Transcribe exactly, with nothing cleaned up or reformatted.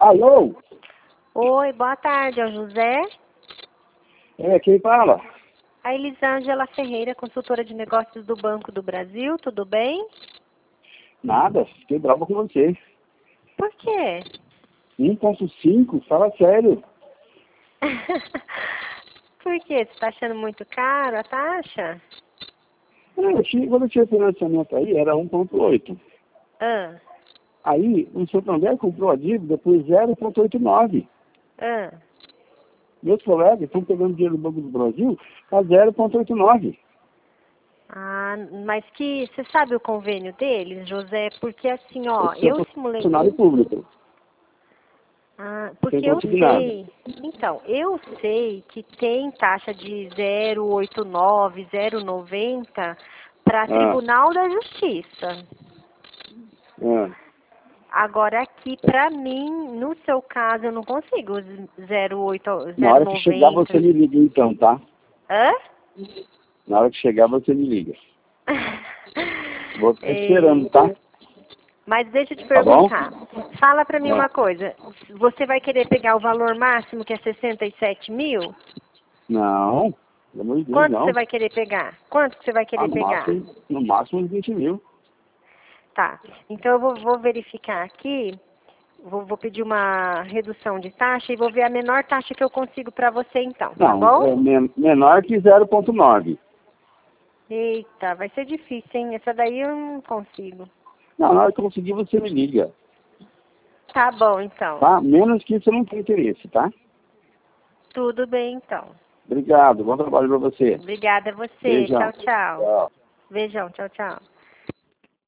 Alô? Oi, boa tarde, é o José. É, quem fala? A Elisângela Ferreira, consultora de negócios do Banco do Brasil, tudo bem? Nada, fiquei bravo com você. Por quê? um ponto cinco, fala sério. Por quê? Você está achando muito caro a taxa? É, eu tinha, quando eu tinha financiamento aí, era um ponto oito. Ah, Aí, o Santander comprou a dívida por zero ponto oitenta e nove. ah. Meus colegas estão pegando dinheiro do Banco do Brasil a zero ponto oitenta e nove. Ah, mas que você sabe o convênio deles, José? Porque assim, Eu ó, sou eu simulei. funcionário público, Ah, sem porque eu consignado. sei. Então, eu sei que tem taxa de zero vírgula oitenta e nove, zero vírgula noventa para Ah, Tribunal da Justiça. ah. Agora aqui, pra mim, no seu caso, eu não consigo zero vírgula oito, Na hora que chegar, você zero vírgula noventa. me liga então, tá? Hã? Na hora que chegar, você me liga. Vou ficar esperando, É, tá? mas deixa eu te Tá bom? perguntar. Fala pra mim É. uma coisa. Você vai querer pegar o valor máximo, que é sessenta e sete mil? Não, pelo amor de Deus, Quanto você não. vai querer pegar? Quanto que você vai Ah, querer no pegar? máximo, no máximo uns vinte mil. Tá. Então eu vou, vou verificar aqui. Vou, vou pedir uma redução de taxa e vou ver a menor taxa que eu consigo pra você então, tá Não, bom? é men- menor que zero ponto nove. Eita, vai ser difícil, hein? Essa daí eu não consigo. Não, na hora que eu conseguir, você me liga, Tá bom, então. tá? Menos que isso eu não tenho interesse, tá? Tudo bem, então. Obrigado, bom trabalho pra você. Obrigada a você. Beijão. Tchau, tchau. Tchau. Beijão, tchau, tchau.